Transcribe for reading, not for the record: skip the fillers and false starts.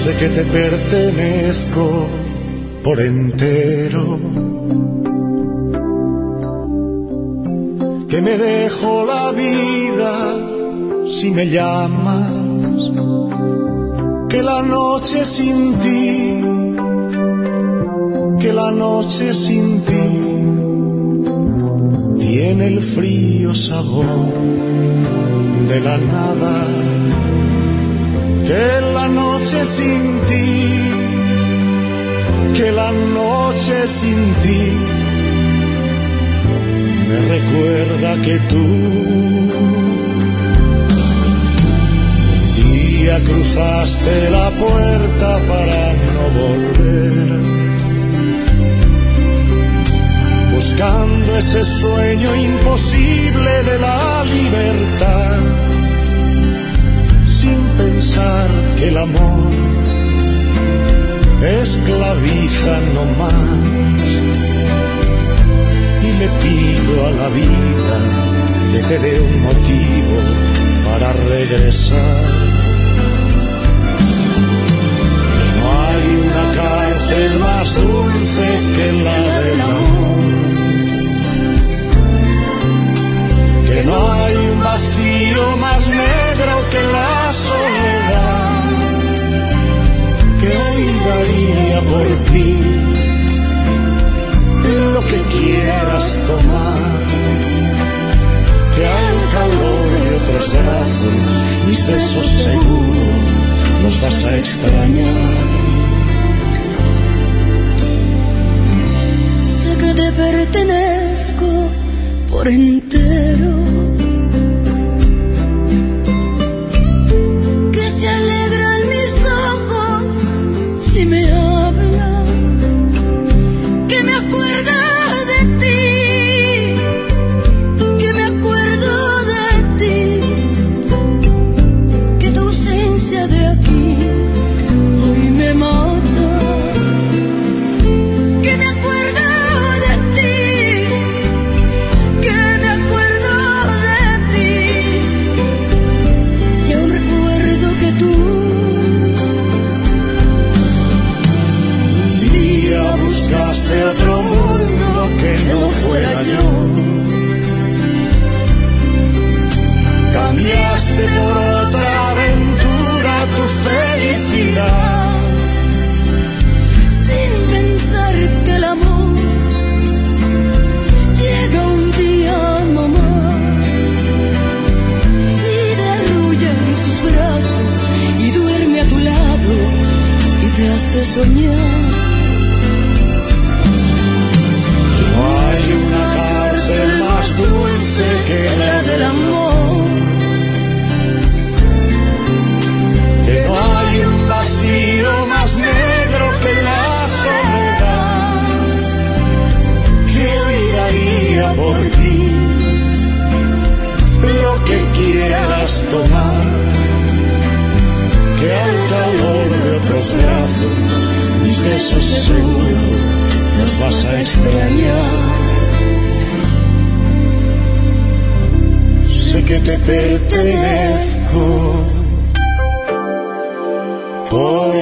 Sé que te pertenezco por entero, que me dejo la vida si me llamas, que la noche sin ti, que la noche sin ti tiene el frío sabor de la nada, que la noche sin ti, que la noche sin ti me recuerda que tú un día cruzaste la puerta para no volver, buscando ese sueño imposible de la libertad, sin pensar que el amor esclaviza no más. Y le pido a la vida que te dé un motivo para regresar. Que no hay una cárcel más dulce que la del amor, que no hay un vacío más negro que la soledad, que hoy daría por ti lo que quieras tomar, que al calor de otros brazos mis besos seguro los vas a extrañar. Sé que te pertenezco por entero, que se alegran mis ojos si me hablan, que me acuerda de ti, que me acuerdo de ti, que tu ausencia de aquí hoy me mata, que me acuerdo de ti, que me acuerdo de ti, y aún recuerdo que tú un día buscaste otro mundo que no fuera yo, cambiaste por otra aventura tu felicidad, sin pensar que el amor llega un día no más y te arrulla en sus brazos y duerme a tu lado y te hace soñar. no hay una cárcel más dulce que la del amor, que no hay un vacío más negro que la soledad, que hoy daría por ti lo que quieras tomar, que al calor de otros brazos mis besos seguro los vas a extrañar. Sé que te pertenezco por